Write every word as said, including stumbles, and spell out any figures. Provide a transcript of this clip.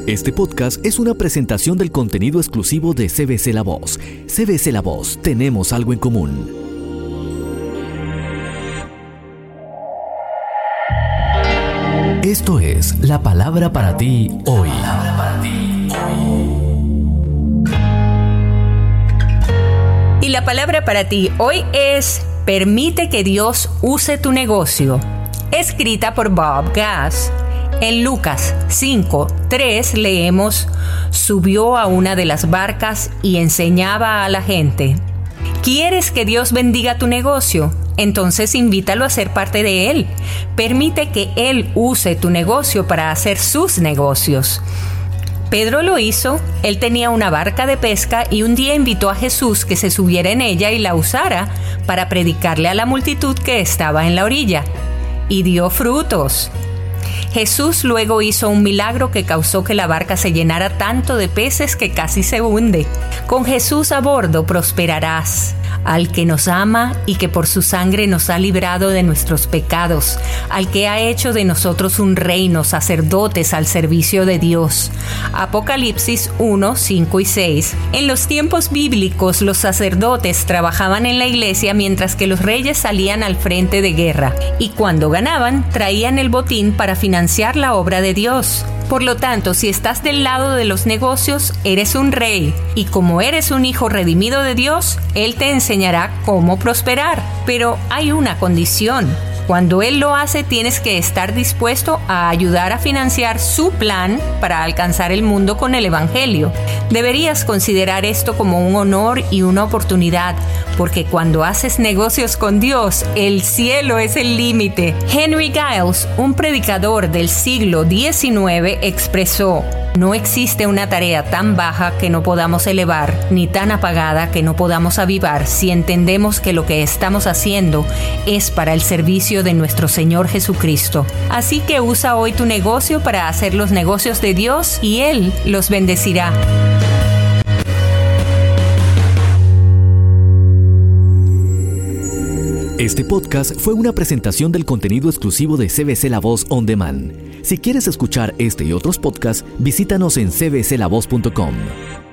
Este podcast es una presentación del contenido exclusivo de C B C La Voz. C B C La Voz, tenemos algo en común. Esto es la palabra para ti hoy. Palabra para ti hoy. Y la palabra para ti hoy es: permite que Dios use tu negocio. Escrita por Bob Gass. En Lucas cinco tres leemos: subió a una de las barcas y enseñaba a la gente. ¿Quieres que Dios bendiga tu negocio? Entonces invítalo a ser parte de él. Permite que él use tu negocio para hacer sus negocios. Pedro lo hizo. Él tenía una barca de pesca y un día invitó a Jesús que se subiera en ella y la usara para predicarle a la multitud que estaba en la orilla. Y dio frutos. Jesús luego hizo un milagro que causó que la barca se llenara tanto de peces que casi se hunde. Con Jesús a bordo prosperarás. Al que nos ama y que por su sangre nos ha librado de nuestros pecados, al que ha hecho de nosotros un reino, sacerdotes al servicio de Dios. Apocalipsis uno, cinco y seis. En los tiempos bíblicos, los sacerdotes trabajaban en la iglesia mientras que los reyes salían al frente de guerra, y cuando ganaban, traían el botín para financiar la obra de Dios. Por lo tanto, si estás del lado de los negocios, eres un rey, y como eres un hijo redimido de Dios, Él te enseñará cómo prosperar. Pero hay una condición. Cuando Él lo hace, tienes que estar dispuesto a ayudar a financiar su plan para alcanzar el mundo con el Evangelio. Deberías considerar esto como un honor y una oportunidad, porque cuando haces negocios con Dios, el cielo es el límite. Henry Giles, un predicador del siglo diecinueve, expresó: no existe una tarea tan baja que no podamos elevar, ni tan apagada que no podamos avivar, si entendemos que lo que estamos haciendo es para el servicio de nuestro Señor Jesucristo. Así que usa hoy tu negocio para hacer los negocios de Dios y Él los bendecirá. Este podcast fue una presentación del contenido exclusivo de C B C La Voz On Demand. Si quieres escuchar este y otros podcasts, visítanos en c b c la voz punto com.